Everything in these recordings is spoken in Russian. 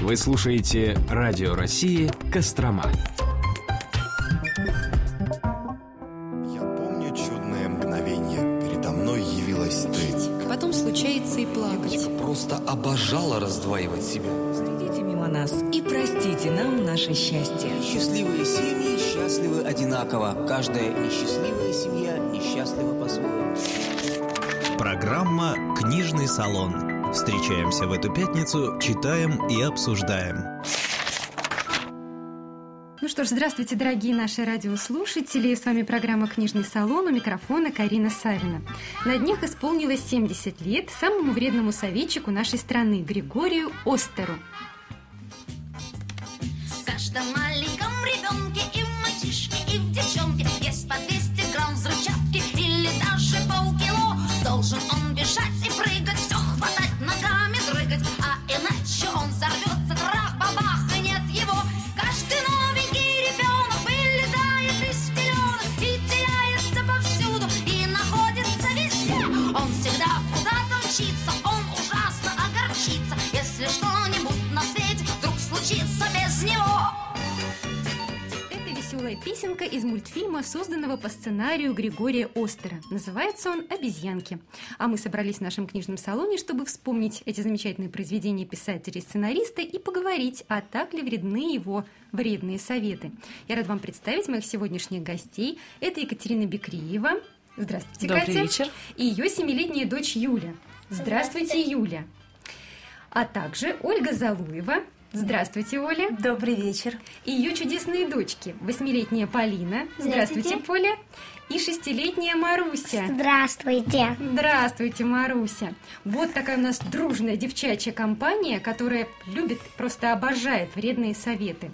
Вы слушаете Радио России «Кострома». Я помню чудное мгновенье. Передо мной явилась ты. Потом случается и плакать. Девочка просто обожала раздваивать себя. Следите мимо нас и простите нам наше счастье. Счастливые семьи счастливы одинаково. Каждая несчастливая семья несчастлива по-своему. Программа «Книжный салон». Встречаемся в эту пятницу, читаем и обсуждаем. Ну что ж, здравствуйте, дорогие наши радиослушатели. С вами программа «Книжный салон», у микрофона Карина Савина. На днях исполнилось 70 лет самому вредному советчику нашей страны Григорию Остеру. В каждом маленьком ребенке и в мальчишке, и в девчонке есть по 200 грамм взрывчатки или даже полкило. Должен он бежать и прыгать, все хватать, ногами дрыгать, а иначе он взорвется, трах-бабах, и нет его. Каждый новенький ребенок вылезает из пеленок и теряется повсюду, и находится везде. Он всегда куда-то мчится, он ужасно огорчится, если что-нибудь на свете вдруг случится без него. Веселая песенка из мультфильма, созданного по сценарию Григория Остера. Называется он «Обезьянки». А мы собрались в нашем книжном салоне, чтобы вспомнить эти замечательные произведения писателя и сценариста и поговорить, а так ли вредны его вредные советы. Я рада вам представить моих сегодняшних гостей. Это Екатерина Бекриева. Здравствуйте, Катя. Добрый вечер. И ее 7-летняя дочь Юля. Здравствуйте, Юля. А также Ольга Залуева. Здравствуйте, Оля. Добрый вечер. И ее чудесные дочки. 8-летняя Полина. Здравствуйте, Поля. И 6-летняя Маруся. Здравствуйте. Здравствуйте, Маруся. Вот такая у нас дружная девчачья компания, которая любит, просто обожает вредные советы.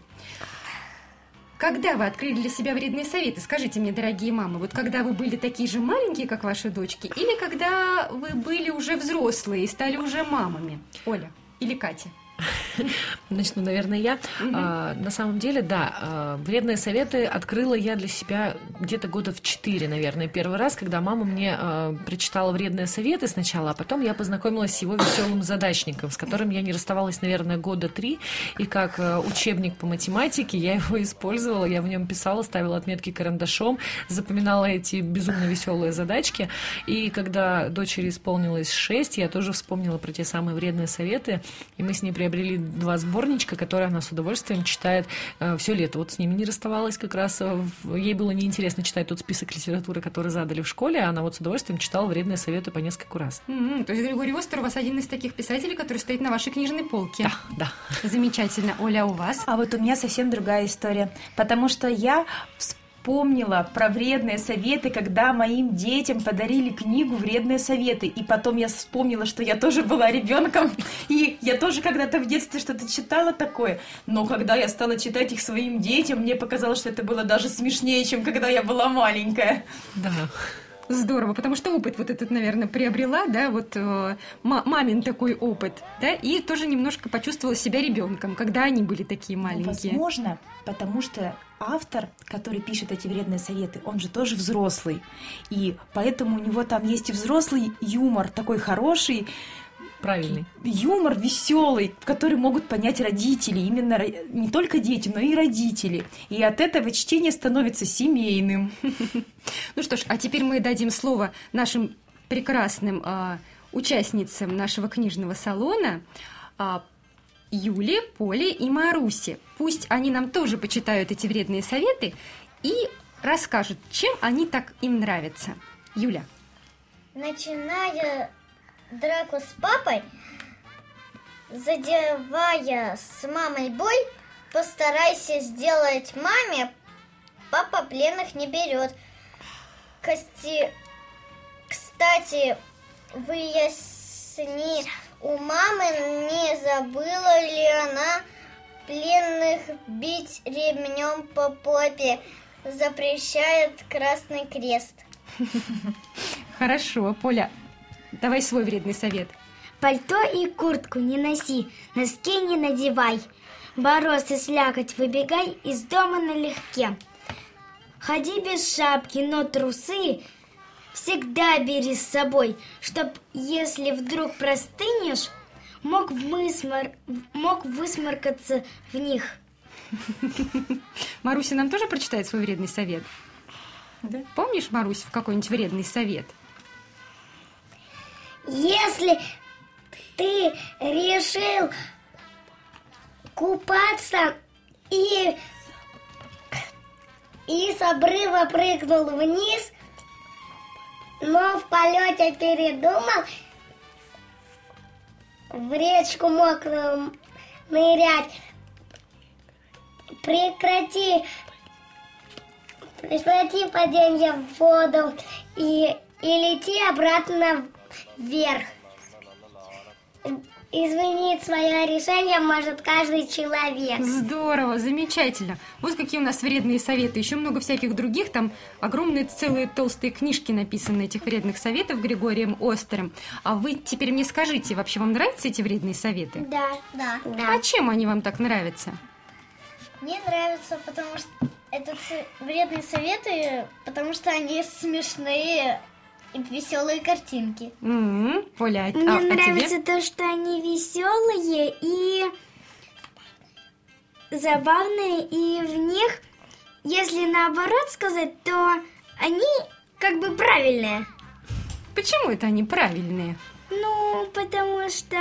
Когда вы открыли для себя вредные советы? Скажите мне, дорогие мамы, вот когда вы были такие же маленькие, как ваши дочки, или когда вы были уже взрослые и стали уже мамами? Оля или Катя? Начну, наверное, я. На самом деле, да, вредные советы открыла я для себя где-то года в 4, наверное, первый раз, когда мама мне прочитала вредные советы сначала, а потом я познакомилась с его веселым задачником, с которым я не расставалась, наверное, года 3, и как учебник по математике я его использовала, я в нем писала, ставила отметки карандашом, запоминала эти безумно веселые задачки, и когда дочери исполнилось 6, я тоже вспомнила про те самые вредные советы, и мы с ней приобрели 2 сборничка, которые она с удовольствием читает все лето. Вот с ними не расставалась как раз. Ей было неинтересно читать тот список литературы, который задали в школе, а она вот с удовольствием читала вредные советы по нескольку раз. То есть Григорий Остер у вас один из таких писателей, который стоит на вашей книжной полке. Да. Замечательно. Оля, у вас? А вот у меня совсем другая история, потому что я вспомнила про вредные советы, когда моим детям подарили книгу «Вредные советы». И потом я вспомнила, что я тоже была ребенком, и я тоже когда-то в детстве что-то читала такое. Но когда я стала читать их своим детям, мне показалось, что это было даже смешнее, чем когда я была маленькая. Да. Здорово, потому что опыт вот этот, наверное, приобрела, да, вот мамин такой опыт, да, и тоже немножко почувствовала себя ребенком, когда они были такие маленькие. Возможно, потому что автор, который пишет эти вредные советы, он же тоже взрослый, и поэтому у него там есть и взрослый юмор, такой хороший, правильный юмор, веселый, который могут понять родители, именно не только дети, но и родители. И от этого чтение становится семейным. Ну что ж, а теперь мы дадим слово нашим прекрасным участницам нашего книжного салона, Юле, Поле и Марусе. Пусть они нам тоже почитают эти вредные советы и расскажут, чем они так им нравятся. Юля. Начиная драку с папой, задевая с мамой бой, постарайся сделать маме, папа пленных не берет. Кстати, выясни у мамы, не забыла ли она пленных бить ремнем по попе, запрещает Красный Крест. Хорошо, Поля. Давай свой вредный совет. Пальто и куртку не носи, носки не надевай. Мороз и слякоть выбегай из дома налегке. Ходи без шапки, но трусы всегда бери с собой, чтоб, если вдруг простынешь, мог высморкаться в них. Маруся нам тоже прочитает свой вредный совет? Да. Помнишь, Марусь, какой-нибудь вредный совет? Если ты решил купаться и с обрыва прыгнул вниз, но в полете передумал, в речку мокрую нырять, прекрати падение в воду и лети обратно вверх. Изменить свое решение может каждый человек. Здорово, замечательно. Вот какие у нас вредные советы. Еще много всяких других. Там огромные целые толстые книжки написаны этих вредных советов Григорием Остером. А вы теперь мне скажите, вообще вам нравятся эти вредные советы? Да. А чем они вам так нравятся? Мне нравятся, потому что это вредные советы, потому что они смешные и веселые картинки. Поля, Мне нравится тебе? то, что они веселые и забавные, и в них, если наоборот сказать, то они как бы правильные. Почему это они правильные? Ну, потому что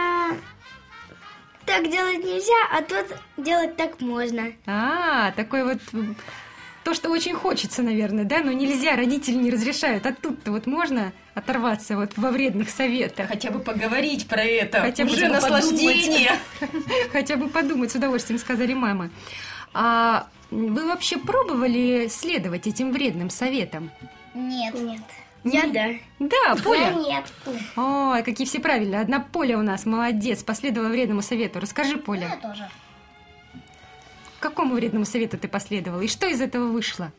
так делать нельзя, а тут делать так можно. Такой вот... То, что очень хочется, наверное, да? Но нельзя, родители не разрешают. А тут-то вот можно оторваться вот во вредных советах. Хотя бы поговорить про это. Хотя бы уже наслаждение. Хотя бы подумать, с удовольствием сказали мамы. А вы вообще пробовали следовать этим вредным советам? Нет. Я да. Да, Поля? Нет. Ой, какие все правильные. Одна Поля у нас, молодец, последовала вредному совету. Расскажи, Поля. Я тоже. Какому вредному совету ты последовала? И что из этого вышло?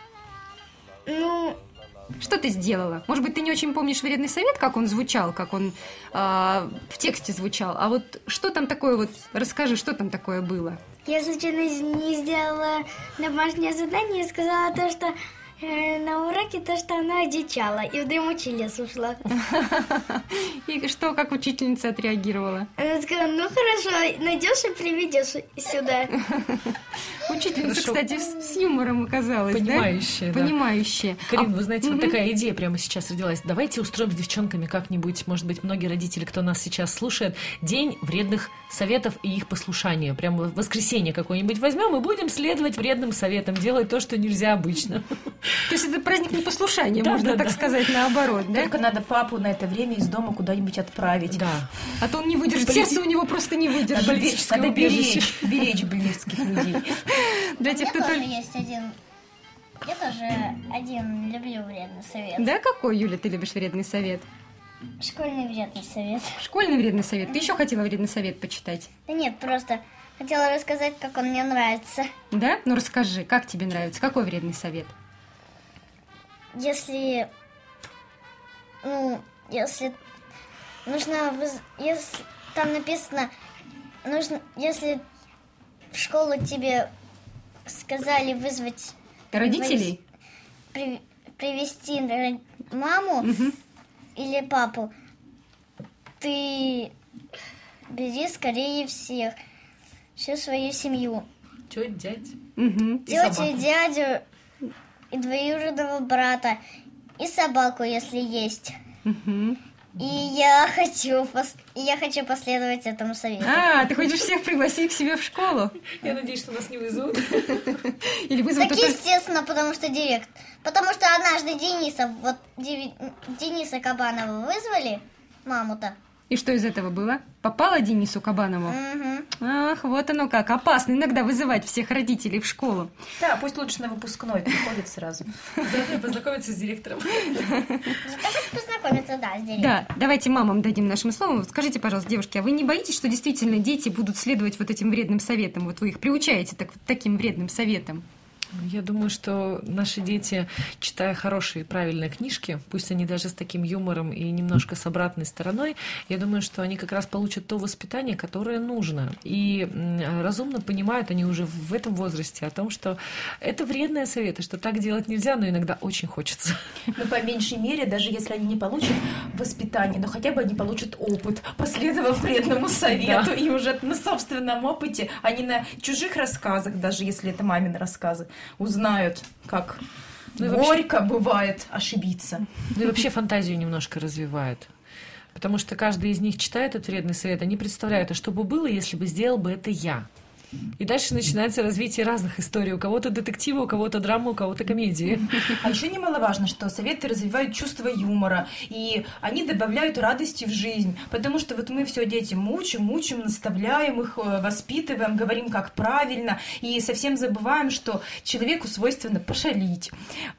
Ну, что ты сделала? Может быть, ты не очень помнишь вредный совет, как он звучал, как он в тексте звучал. А вот что там такое, вот расскажи, что там такое было? Я случайно не сделала домашнее задание и сказала то, что на уроке то, что она одичала, и в дремучий лес ушла. И что, как учительница отреагировала? Она сказала, ну хорошо, найдешь и приведешь сюда. Учительница, кстати, с юмором оказалась, Понимающая, да? Понимающая. Карин, вы знаете, вот такая идея прямо сейчас родилась. Давайте устроим с девчонками как-нибудь, может быть, многие родители, кто нас сейчас слушает, день вредных советов и их послушания. Прямо в воскресенье какое-нибудь возьмем и будем следовать вредным советам, делать то, что нельзя обычно. То есть это праздник непослушания, можно так сказать, наоборот, да? Только надо папу на это время из дома куда-нибудь отправить. Да. А то он не выдержит, сердце у него просто не выдержит. Надо беречь близких людей. Для тех, кто тоже есть один... Я тоже один люблю вредный совет. Да, какой, Юля, ты любишь вредный совет? Школьный вредный совет. Школьный вредный совет? Ты еще хотела вредный совет почитать? Да нет, просто хотела рассказать, как он мне нравится. Да? Ну расскажи, как тебе нравится? Какой вредный совет? Если нужно, если там написано, нужно, если в школу тебе сказали вызвать родителей, привести маму или папу, ты бери скорее всю свою семью. Тетю, дядь. Тетю и дядю, и двоюродного брата, и собаку, если есть. И я хочу последовать этому совету. Ты хочешь всех пригласить к себе в школу? Я надеюсь, что нас не вызовут. Или вызовут? Так естественно, потому что однажды Дениса Кабанова вызвали, маму-то. И что из этого было? Попала Денису Кабанову? Ах, вот оно как. Опасно иногда вызывать всех родителей в школу. Да, пусть лучше на выпускной приходят сразу. Заодно познакомиться с директором. Познакомиться, да, с директором. Да, давайте мамам дадим нашим словом. Скажите, пожалуйста, девушки, а вы не боитесь, что действительно дети будут следовать вот этим вредным советам? Вот вы их приучаете таким вредным советам? Я думаю, что наши дети, читая хорошие и правильные книжки, пусть они даже с таким юмором и немножко с обратной стороной, я думаю, что они как раз получат то воспитание, которое нужно. И разумно понимают они уже в этом возрасте о том, что это вредные советы, что так делать нельзя, но иногда очень хочется. Но по меньшей мере, даже если они не получат воспитание, но хотя бы они получат опыт, последовав вредному совету, и уже на собственном опыте, а не на чужих рассказах, даже если это мамины рассказы, узнают, как горько бывает ошибиться. Ну и вообще фантазию немножко развивает. Потому что каждый из них читает этот вредный совет, они представляют, а что бы было, если бы сделал бы это я. И дальше начинается развитие разных историй. У кого-то детектива, у кого-то драма, у кого-то комедии. А еще немаловажно, что советы развивают чувство юмора, и они добавляют радости в жизнь. Потому что вот мы все детям мучим, наставляем их, воспитываем, говорим, как правильно, и совсем забываем, что человеку свойственно пошалить.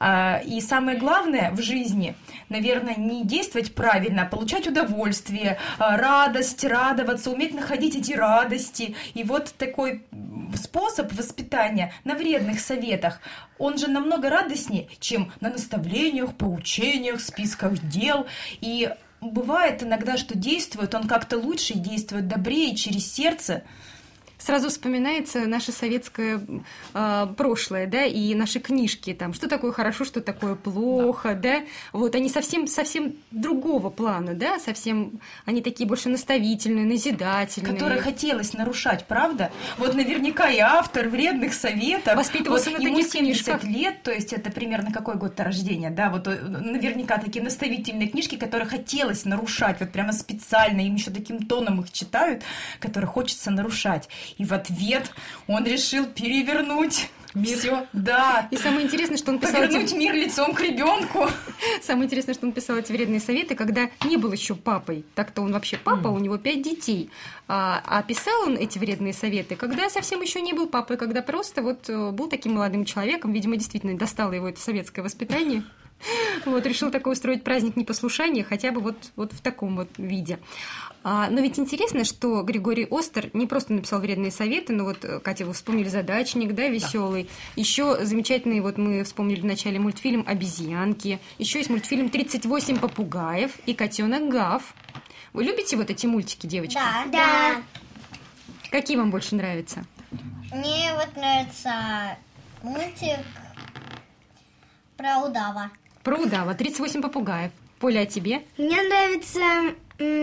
И самое главное в жизни, наверное, не действовать правильно, а получать удовольствие, радость, радоваться, уметь находить эти радости. И вот такой способ воспитания на вредных советах, он же намного радостнее, чем на наставлениях, поучениях, списках дел. И бывает иногда, что действует он как-то лучше и действует добрее через сердце. Сразу вспоминается наше советское прошлое, да, и наши книжки, там, что такое хорошо, что такое плохо, да, вот, они совсем другого плана, да, совсем, они такие больше наставительные, назидательные. Которые хотелось нарушать, правда? Вот наверняка и автор вредных советов, воспитывался вот на таких книжках. лет, то есть это примерно какой год-то рождения, да, вот наверняка такие наставительные книжки, которые хотелось нарушать, вот прямо специально, им еще таким тоном их читают, которые хочется нарушать. И в ответ он решил перевернуть мир. Всё, да. И самое интересное, что он писал... Повернуть мир лицом к ребенку. Самое интересное, что он писал эти вредные советы, когда не был еще папой. Так-то он вообще папа, у него 5 детей. А писал он эти вредные советы, когда совсем еще не был папой, когда просто вот был таким молодым человеком. Видимо, действительно достало его это советское воспитание. Вот, решил такой устроить праздник непослушания, хотя бы вот в таком вот виде. Но ведь интересно, что Григорий Остер не просто написал вредные советы, но вот, Катя, вы вспомнили «Задачник», да, веселый. Еще замечательный, вот мы вспомнили в начале мультфильм «Обезьянки». Еще есть мультфильм «38 попугаев» и «Котенок Гав». Вы любите вот эти мультики, девочки? Да. Какие вам больше нравятся? Мне вот нравится мультик про удава. Про удава, 38 попугаев. Поля, а тебе? Мне нравится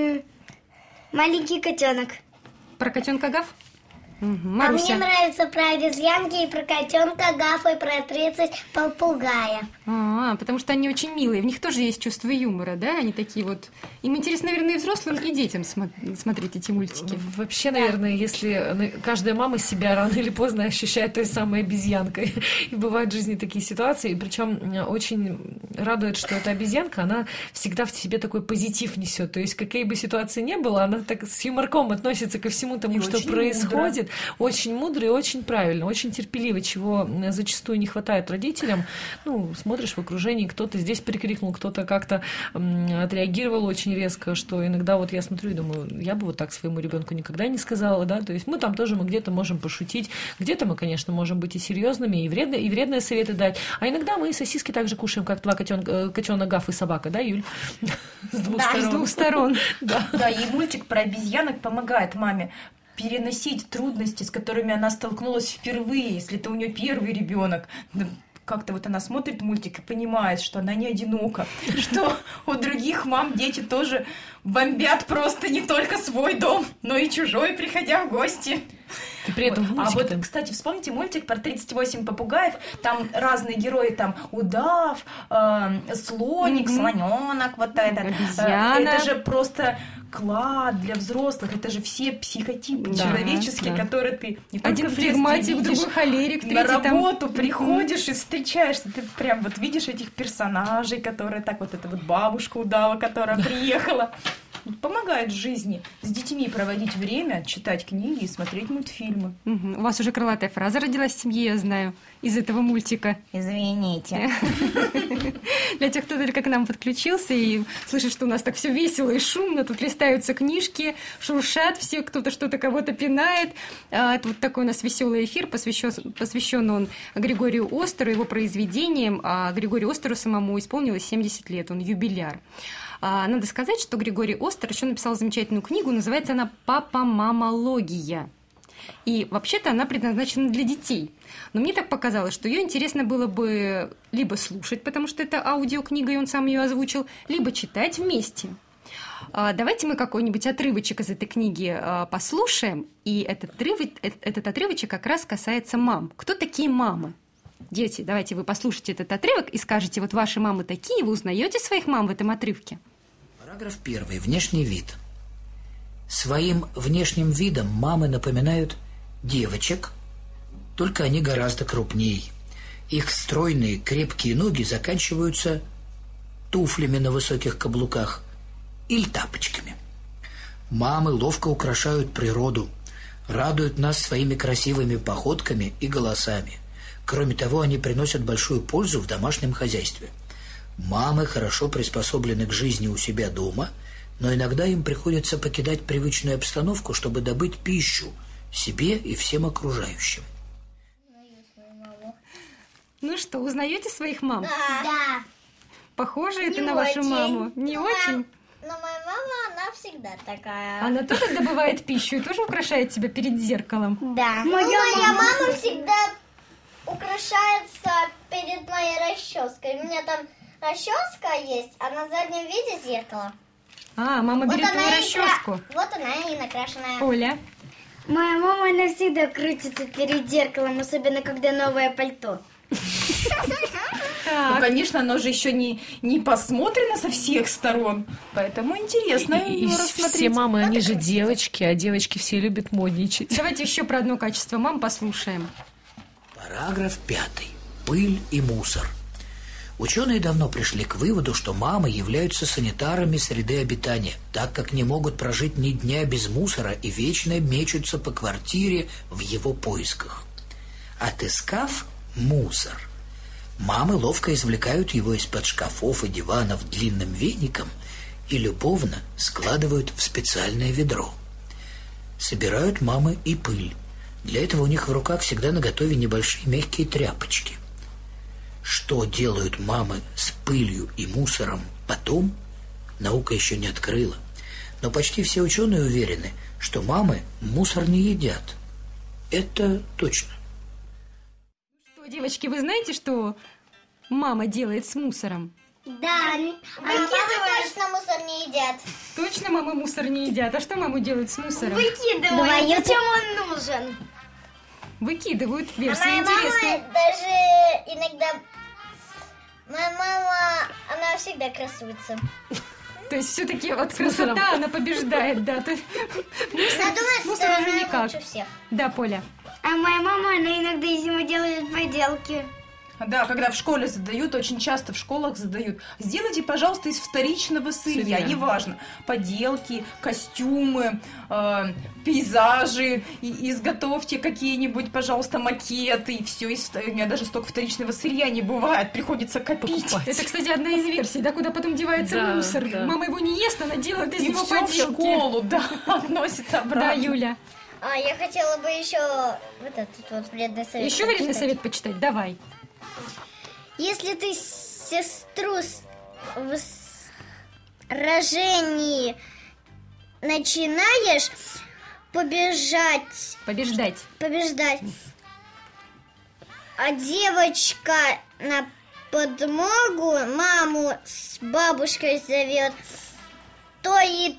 маленький котенок. Про котенка Гав? Угу. А Маруся. мне нравится про обезьянки и про котенка Гафа и про 30 попугаев. Потому что они очень милые, в них тоже есть чувство юмора, да? Они такие вот... Им интересно, наверное, и взрослым, и детям смотреть эти мультики. Вообще, наверное, если каждая мама себя рано или поздно ощущает той самой обезьянкой. И бывают в жизни такие ситуации. Причем очень радует, что эта обезьянка, она всегда в себе такой позитив несет. То есть, какие бы ситуации ни было, она так с юморком относится ко всему тому, что происходит. Очень мудро и очень правильно, очень терпеливо, чего зачастую не хватает родителям. Ну, смотришь в окружении, кто-то здесь прикрикнул, кто-то как-то отреагировал очень резко, что иногда вот я смотрю и думаю, я бы вот так своему ребенку никогда не сказала, да, то есть мы там тоже где-то можем пошутить, где-то мы, конечно, можем быть и серьезными, и вредные советы дать, а иногда мы и сосиски также кушаем, как два котенок Гав и собака, да, Юль? С двух сторон. Да, и мультик про обезьянок помогает маме переносить трудности, с которыми она столкнулась впервые, если это у нее первый ребенок. Как-то вот она смотрит мультик и понимает, что она не одинока, что у других мам дети тоже бомбят просто не только свой дом, но и чужой, приходя в гости. И при этом кстати, вспомните мультик про 38 попугаев, там разные герои, там удав, слоник, слоненок, вот это. Обезьяна. Это же просто клад для взрослых, это же все психотипы человеческие, которые ты не только один в детстве флегматик, видишь, другой холерик, на работу приходишь и встречаешься, ты прям вот видишь этих персонажей, которые так вот, это вот бабушка удава, которая приехала. помогает в жизни с детьми проводить время, читать книги и смотреть мультфильмы. У вас уже крылатая фраза родилась в семье, я знаю, из этого мультика. Извините. Для тех, кто только к нам подключился и слышит, что у нас так все весело и шумно, тут листаются книжки, шуршат все, кто-то что-то кого-то пинает. Это вот такой у нас веселый эфир, посвящен он Григорию Остеру, его произведениям. А Григорию Остеру самому исполнилось 70 лет, он юбиляр. Надо сказать, что Григорий Остер еще написал замечательную книгу, называется она «Папа-мамология». И вообще-то она предназначена для детей. Но мне так показалось, что ее интересно было бы либо слушать, потому что это аудиокнига, и он сам ее озвучил, либо читать вместе. Давайте мы какой-нибудь отрывочек из этой книги послушаем. И этот отрывочек как раз касается мам. Кто такие мамы? Дети, давайте вы послушайте этот отрывок и скажете, вот ваши мамы такие, вы узнаете своих мам в этом отрывке? Параграф 1. Внешний вид. Своим внешним видом мамы напоминают девочек, только они гораздо крупнее. Их стройные крепкие ноги заканчиваются туфлями на высоких каблуках или тапочками. Мамы ловко украшают природу, радуют нас своими красивыми походками и голосами. Кроме того, они приносят большую пользу в домашнем хозяйстве. Мамы хорошо приспособлены к жизни у себя дома, но иногда им приходится покидать привычную обстановку, чтобы добыть пищу себе и всем окружающим. Ну что, узнаете своих мам? Да. Похоже Не это на вашу очень. маму? Не очень? Но моя мама, она всегда такая. Она тоже добывает пищу и тоже украшает себя перед зеркалом? Да. Моя мама всегда украшается перед моей расческой. У меня там расческа есть, а на заднем виде зеркало. Мама берет твою расческу. Вот она и накрашенная. Оля? Моя мама, она всегда крутится перед зеркалом, особенно когда новое пальто. Ну, конечно, оно же еще не посмотрено со всех сторон, поэтому интересно И его рассмотреть. все мамы, они же девочки, а девочки все любят модничать. Давайте еще про одно качество мам послушаем. Параграф 5. Пыль и мусор. Ученые давно пришли к выводу, что мамы являются санитарами среды обитания, так как не могут прожить ни дня без мусора и вечно мечутся по квартире в его поисках. Отыскав мусор, мамы ловко извлекают его из-под шкафов и диванов длинным веником и любовно складывают в специальное ведро. Собирают мамы и пыль. Для этого у них в руках всегда наготове небольшие мягкие тряпочки. Что делают мамы с пылью и мусором потом, наука еще не открыла. Но почти все ученые уверены, что мамы мусор не едят. Это точно. Что, девочки, вы знаете, что мама делает с мусором? Да, мамы точно мусор не едят. Точно мамы мусор не едят? А что мамы делают с мусором? Выкидывают. Зачем он нужен? Выкидывают. Версия Моя интересная. мама даже иногда... Моя мама, она всегда красуется. То есть все-таки вот красота, она побеждает, да. Мусор уже никак. Лучше всех. Да, Поля. А моя мама, она иногда из него делает поделки. Да, когда в школе задают, очень часто в школах задают, сделайте, пожалуйста, из вторичного сырья, неважно, поделки, костюмы, пейзажи, изготовьте какие-нибудь, пожалуйста, макеты, и все, у меня даже столько вторичного сырья не бывает, приходится копить. Это, кстати, одна из версий, да, куда потом девается мусор. Да. Мама его не ест, она делает из него все поделки. в школу, да, относит обратно. Да, Юля. Я хотела бы еще вот этот вот вредный совет. Еще вредный совет почитать, давай. Если ты сестру в сражении начинаешь побеждать, а девочка на подмогу маму с бабушкой зовет, то и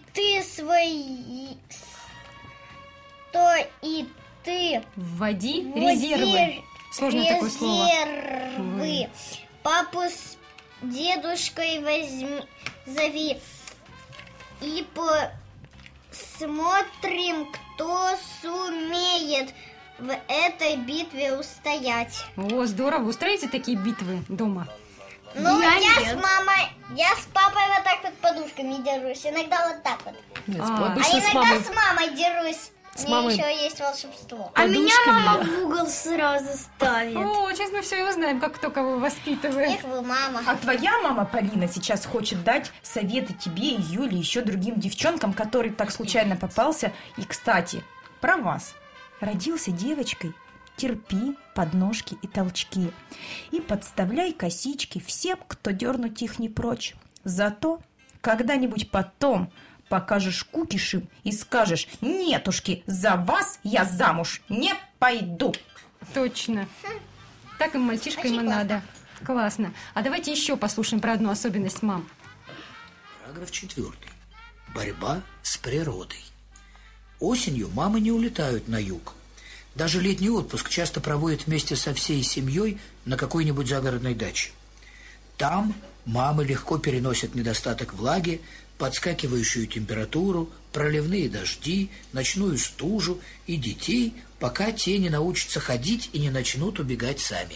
ты вводи резервы. Сложное такое слово. Резервы. Папу с дедушкой зови. И посмотрим, кто сумеет в этой битве устоять. О, здорово. Устраиваете такие битвы дома? Ну, Я я нет. с мамой, я с папой вот так вот подушками дерусь, иногда вот так вот. Обычно с иногда мамой. с мамой дерусь. С Мне мамой. еще есть волшебство. А меня Подушками, мама да. в угол сразу ставит. О, сейчас мы все и узнаем, как кто кого воспитывает. Эх вы, мама. А твоя мама, Полина, сейчас хочет дать советы тебе и Юле, и еще другим девчонкам, который так случайно попался. И, кстати, про вас. Родился девочкой, терпи подножки и толчки. И подставляй косички всем, кто дернуть их не прочь. Зато когда-нибудь потом покажешь кукишем и скажешь: нетушки, за вас я замуж не пойду. Точно. Так им мальчишкам и Очень надо. Классно. А давайте еще послушаем про одну особенность мам. Параграф 4. Борьба с природой. Осенью мамы не улетают на юг. Даже летний отпуск часто проводят вместе со всей семьей на какой-нибудь загородной даче. Там мамы легко переносят недостаток влаги, подскакивающую температуру, проливные дожди, ночную стужу и детей, пока те не научатся ходить и не начнут убегать сами.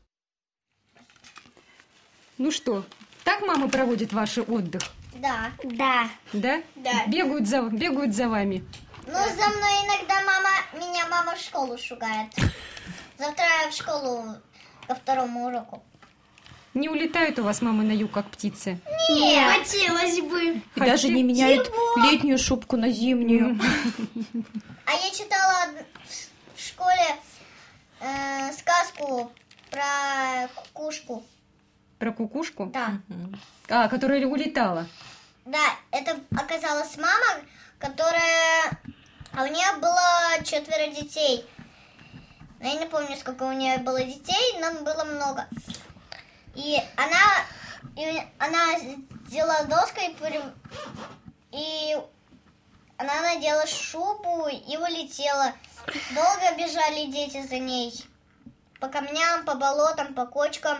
Ну что, так мамы проводят ваш отдых? Да. Да. Да? Да. Бегают за вами. Ну, за мной иногда меня мама в школу шугает. Завтра я в школу ко второму уроку. Не улетают у вас мамы на юг, как птицы? Нет. Хотелось бы. И даже не меняют летнюю шубку на зимнюю. А я читала в школе сказку про кукушку. Про кукушку? Да. А, которая улетала. Да, это оказалась мама, которая... А у нее было 4 детей. Я не помню, сколько у нее было детей, но было много. И она взяла доской, и она надела шубу и улетела. Долго бежали дети за ней. По камням, по болотам, по кочкам.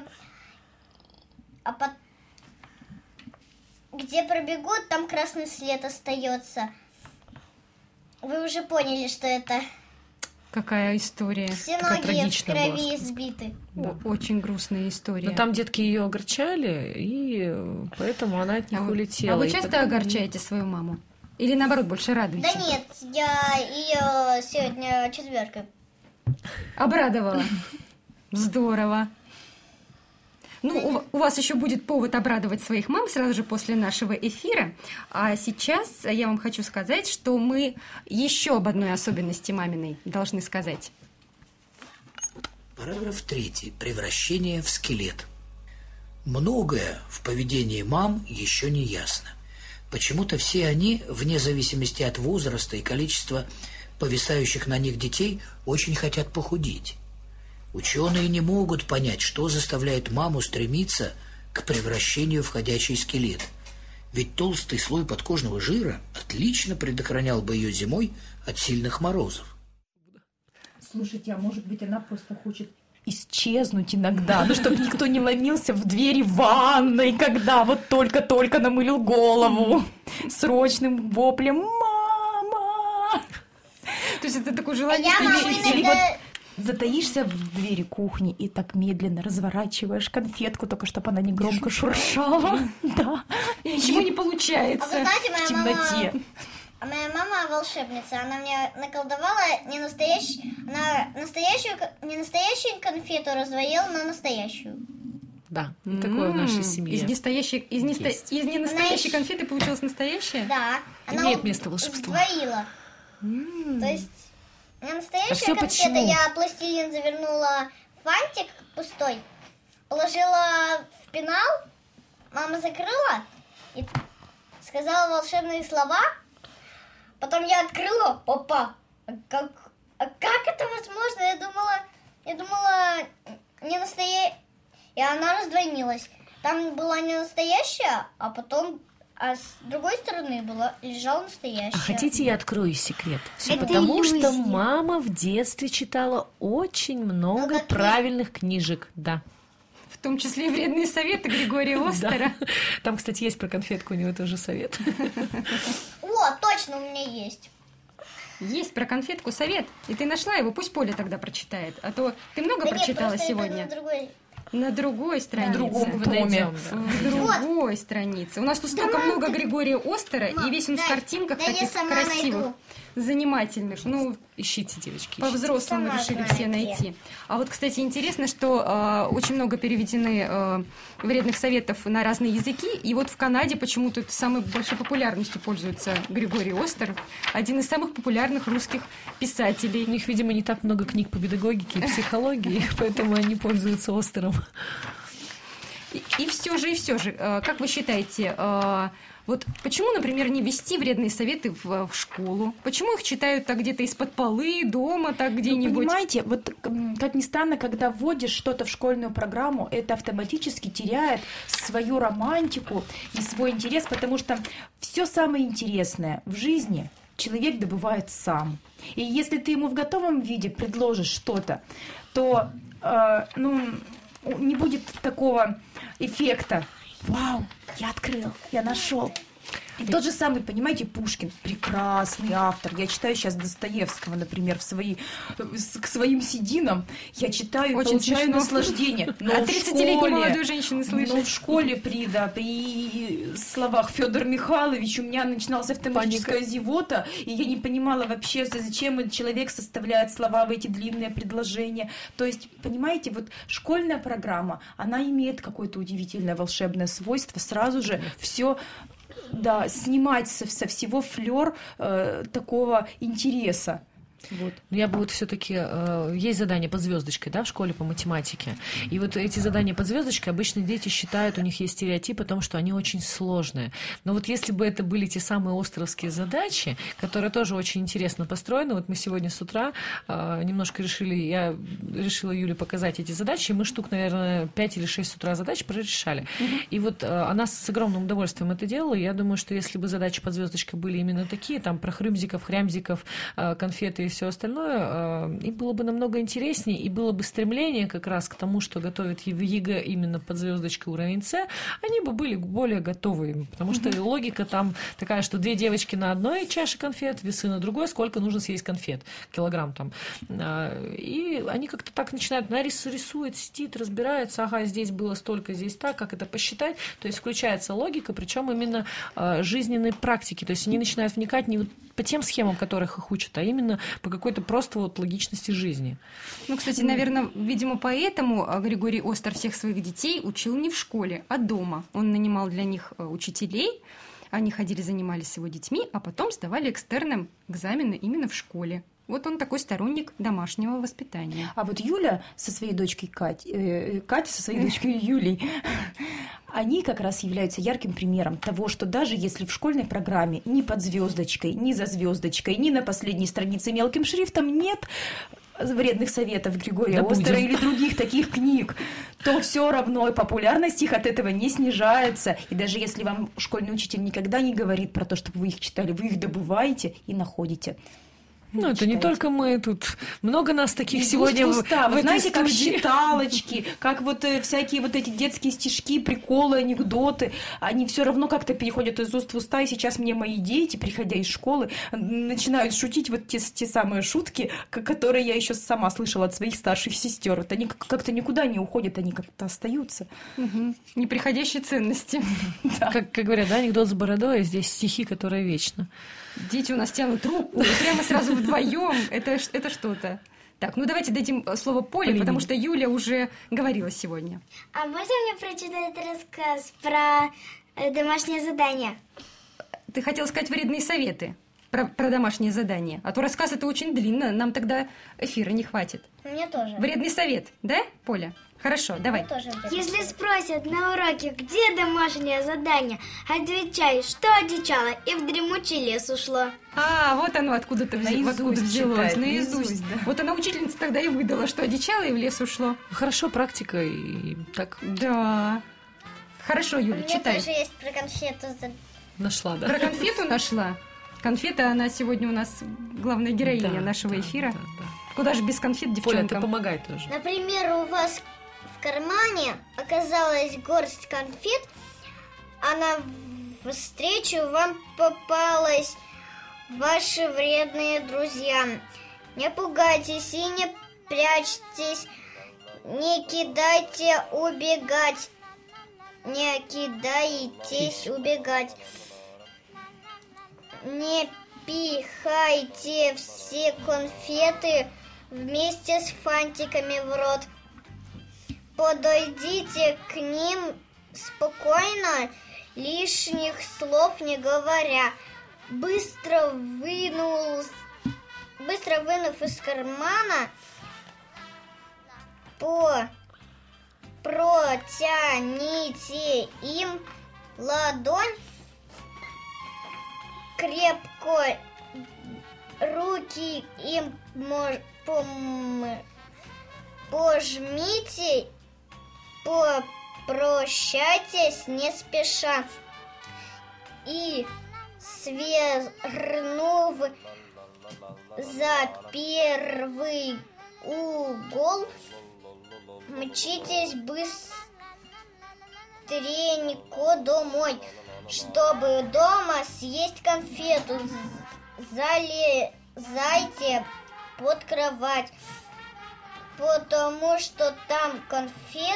Где пробегут, там красный след остается. Вы уже поняли, что это... Какая история. Все Такая ноги в трагичная была крови сказка. избиты. Очень грустная история. Но там детки ее огорчали, и поэтому она от них улетела. А вы И часто потом- огорчаете свою маму? Или наоборот, больше радуете? Да нет, я ее сегодня 4. Обрадовала. Здорово. Ну, у вас еще будет повод обрадовать своих мам сразу же после нашего эфира. А сейчас я вам хочу сказать, что мы еще об одной особенности маминой должны сказать. Параграф 3. Превращение в скелет. Многое в поведении мам еще не ясно. Почему-то все они, вне зависимости от возраста и количества повисающих на них детей, очень хотят похудеть. Ученые не могут понять, что заставляет маму стремиться к превращению в ходячий скелет. Ведь толстый слой подкожного жира отлично предохранял бы ее зимой от сильных морозов. Слушайте, а может быть, она просто хочет исчезнуть иногда, ну, чтобы никто не ломился в двери ванной, когда вот только-только намылил голову срочным воплем «Мама!». То есть это такое желание, Я что маму ищите. иногда... Затаишься в двери кухни и так медленно разворачиваешь конфетку, только чтобы она не громко шуршала. Да. И ничего не А получается. вы знаете, В темноте. моя мама волшебница, она мне наколдовала не настоящую конфету развоила, но настоящую. Да, такое в нашей семье. Из ненастоящей Знаешь- конфеты получилась настоящая? Да, она Имеет место волшебство. сдвоила. То есть не настоящая всё конфета, почему? я пластилин завернула в фантик пустой, положила в пенал, мама закрыла и сказала волшебные слова. Потом я открыла, опа, как это возможно? Я думала, не настоящая, и она раздвоилась. Там была не настоящая, а потом, с другой стороны лежала настоящая. А хотите, я открою секрет? Все Это потому, иллюзия. что мама в детстве читала очень много Много книг. правильных книжек. Да. В том числе и вредные советы Григория Остера. Да. Там, кстати, есть про конфетку, у него тоже совет. О, точно, у меня есть. Есть про конфетку совет. И ты нашла его, пусть Поля тогда прочитает. А то ты много Да нет, прочитала просто это сегодня. на другой На другой странице. В другом томе. В другой странице. У нас тут столько много Григория Остера, и весь он в картинках таких красивых, занимательных. Ну, ищите, девочки. По-взрослому решили все найти. А вот, кстати, интересно, что очень много переведены вредных советов на разные языки, и вот в Канаде почему-то самой большой популярностью пользуется Григорий Остер, один из самых популярных русских писателей. У них, видимо, не так много книг по педагогике и психологии, поэтому они пользуются Остером. И все же, как вы считаете, вот почему, например, не ввести вредные советы в школу? Почему их читают так где-то из-под полы, дома, так где-нибудь? Вы понимаете, вот как ни странно, когда вводишь что-то в школьную программу, это автоматически теряет свою романтику и свой интерес, потому что все самое интересное в жизни человек добывает сам. И если ты ему в готовом виде предложишь что-то, то не будет такого эффекта. Вау, я открыл, я нашел. И тот же самый, понимаете, Пушкин, прекрасный автор. Я читаю сейчас Достоевского, например, к своим сединам. Я читаю и получаю наслаждение. Но 30-летней молодой женщины слышать. Но в школе при словах Федор Михайлович у меня начиналась автоматическая зевота, и я не понимала вообще, зачем человек составляет слова в эти длинные предложения. То есть, понимаете, вот школьная программа, она имеет какое-то удивительное волшебное свойство сразу же все... Да, снимать со всего флёр такого интереса. Вот. Я бы вот все-таки есть задания под звездочкой, да, в школе по математике. И вот эти задания под звездочкой обычно дети считают, у них есть стереотип о том, что они очень сложные. Но вот если бы это были те самые островские задачи, которые тоже очень интересно построены, вот мы сегодня с утра немножко я решила Юле показать эти задачи, и мы штук, наверное, 5 или 6 с утра задач прорешали. И вот она с огромным удовольствием это делала. Я думаю, что если бы задачи под звездочкой были именно такие, там про хрюмзиков, хрямзиков, конфеты и все остальное, и было бы намного интереснее, и было бы стремление как раз к тому, что готовят в ЕГЭ именно под звездочкой уровень С, они бы были более готовы, потому что логика там такая, что 2 девочки на одной чаше конфет, весы на другой, сколько нужно съесть конфет, килограмм там. И они как-то так начинают, она рисует, сидит, разбирается, ага, здесь было столько, здесь так, как это посчитать, то есть включается логика, причем именно жизненной практики, то есть они начинают вникать не вот по тем схемам, которых их учат, а именно по какой-то просто вот логичности жизни. Ну, кстати, наверное, видимо, поэтому Григорий Остер всех своих детей учил не в школе, а дома. Он нанимал для них учителей, они ходили, занимались с его детьми, а потом сдавали экстерном экзамены именно в школе. Вот он такой сторонник домашнего воспитания. А вот Юля со своей дочкой Катя со своей дочкой Юлей, они как раз являются ярким примером того, что даже если в школьной программе ни под звездочкой, ни за звездочкой, ни на последней странице мелким шрифтом нет вредных советов Григория Остера или других таких книг, то все равно популярность их от этого не снижается. И даже если вам школьный учитель никогда не говорит про то, чтобы вы их читали, вы их добываете и находите. Ну, это не только мы, тут много нас таких сегодня в вы знаете, как студии. читалочки, как вот всякие вот эти детские стишки, приколы, анекдоты, они все равно как-то переходят из уст в уста, и сейчас мне мои дети, приходя из школы, начинают шутить вот те самые шутки, которые я еще сама слышала от своих старших сестер. Вот они как-то никуда не уходят, они как-то остаются. Неприходящие ценности. Как говорят, да, анекдот с бородой, здесь стихи, которые вечно. Дети у нас тянут руку, и прямо сразу вдвоем. Это что-то. Так, ну давайте дадим слово Поле, потому что Юля уже говорила сегодня. А можно мне прочитать рассказ про домашнее задание? Ты хотела сказать вредные советы про домашнее задание. А то рассказ это очень длинно, нам тогда эфира не хватит. Мне тоже. Вредный совет, да, Поля? Хорошо, давай. Если спросят на уроке, где домашнее задание, отвечай, что одичало и в дремучий лес ушло. А, вот оно откуда-то взялось. Наизусть. Да. Вот она учительница тогда и выдала, что одичало и в лес ушло. Хорошо, практика и так. Да. Хорошо, Юля, читай. У меня тоже есть про конфету. Нашла, да. Про конфету нашла? Конфета, она сегодня у нас главная героиня нашего эфира. Да. Куда же без конфет, девчонкам? Поля, ты помогай тоже. Например, у вас в кармане оказалась горсть конфет, а навстречу вам попалась ваши вредные друзья. Не пугайтесь и не прячьтесь, Не кидайте убегать. Не кидайтесь убегать. Не пихайте все конфеты вместе с фантиками в рот. Подойдите к ним спокойно, лишних слов не говоря. Быстро вынув из кармана, протяните им ладонь, крепко руки им пожмите, попрощайтесь не спеша и, свернув за первый угол, мчитесь быстренько домой, чтобы дома съесть конфету. Залезайте под кровать, потому что там конфет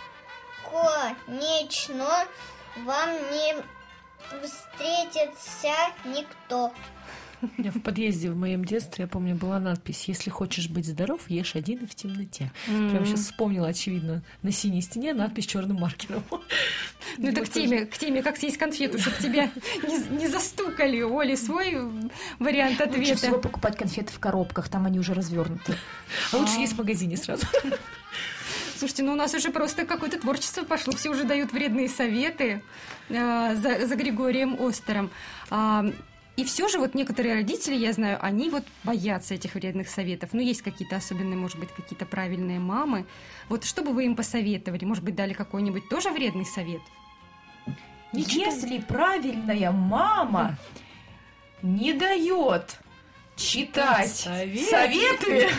конечно вам не встретится никто. У меня в подъезде в моем детстве, я помню, была надпись: «Если хочешь быть здоров, ешь один и в темноте». Прям сейчас вспомнила, очевидно, на синей стене надпись черным маркером. Ну это к теме, как съесть конфету, чтобы тебя не застукали. Оля, свой вариант ответа. Лучше всего покупать конфеты в коробках, там они уже развернуты. А лучше есть в магазине сразу. Слушайте, ну у нас уже просто какое-то творчество пошло. Все уже дают вредные советы за Григорием Остером. И все же вот некоторые родители, я знаю, они вот боятся этих вредных советов. Ну, есть какие-то особенные, может быть, какие-то правильные мамы. Вот что бы вы им посоветовали? Может быть, дали какой-нибудь тоже вредный совет? Если правильная мама не дает читать советы,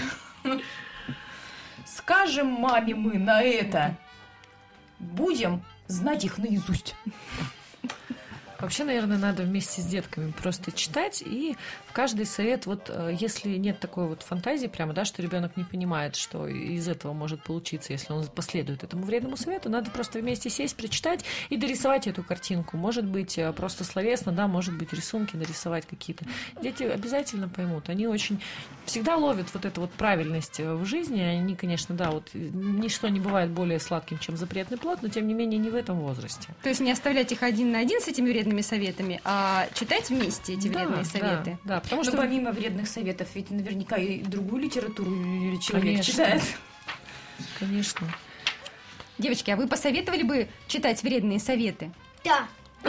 скажем маме мы на это, будем знать их наизусть. Вообще, наверное, надо вместе с детками просто читать, и в каждый совет, вот если нет такой вот фантазии прямо, да, что ребенок не понимает, что из этого может получиться, если он последует этому вредному совету, надо просто вместе сесть, прочитать и дорисовать эту картинку. Может быть, просто словесно, да, может быть, рисунки нарисовать какие-то. Дети обязательно поймут. Они очень всегда ловят вот эту вот правильность в жизни. Они, конечно, да, вот ничто не бывает более сладким, чем запретный плод, но, тем не менее, не в этом возрасте. То есть не оставлять их один на один с этими вредными советами, а читать вместе эти вредные советы. Да, потому что помимо вредных советов, ведь наверняка и другую литературу человек читает. Конечно. Девочки, а вы посоветовали бы читать вредные советы? Да.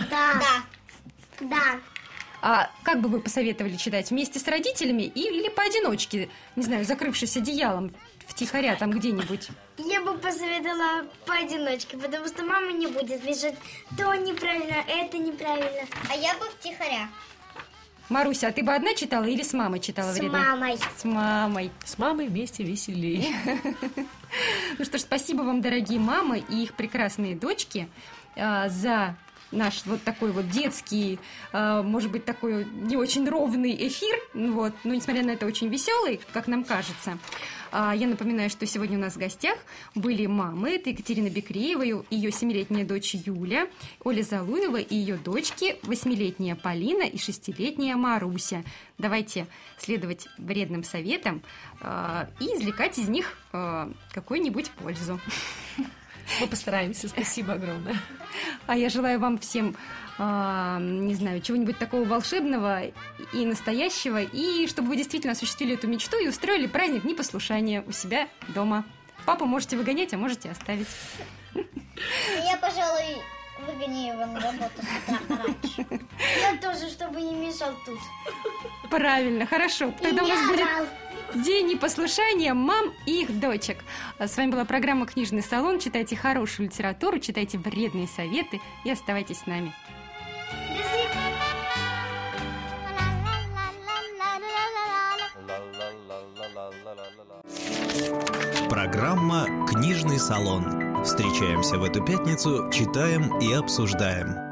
А как бы вы посоветовали читать? Вместе с родителями или поодиночке? Не знаю, закрывшись одеялом втихаря там где-нибудь? Я бы посоветовала поодиночке, потому что мама не будет вешать то неправильно, это неправильно. А я бы втихаря. Маруся, а ты бы одна читала или с мамой читала вредные? С мамой. С мамой. С мамой вместе веселее. Ну что ж, спасибо вам, дорогие мамы и их прекрасные дочки, за наш вот такой вот детский, может быть, такой не очень ровный эфир, вот, но, несмотря на это, очень веселый, как нам кажется. Я напоминаю, что сегодня у нас в гостях были мамы. Это Екатерина Бекреева, ее 7-летняя дочь Юля, Оля Залуева и ее дочки, 8-летняя Полина и 6-летняя Маруся. Давайте следовать вредным советам и извлекать из них какую-нибудь пользу. Мы постараемся. Спасибо огромное. А я желаю вам всем, не знаю, чего-нибудь такого волшебного и настоящего, и чтобы вы действительно осуществили эту мечту и устроили праздник непослушания у себя дома. Папу можете выгонять, а можете оставить. Я, пожалуй, выгоню его на работу с утра раньше. Я тоже, чтобы не мешал тут. Правильно, хорошо. Тогда у нас будет День непослушания мам и их дочек. С вами была программа «Книжный салон». Читайте хорошую литературу, читайте вредные советы и оставайтесь с нами. Программа «Книжный салон». Встречаемся в эту пятницу, читаем и обсуждаем.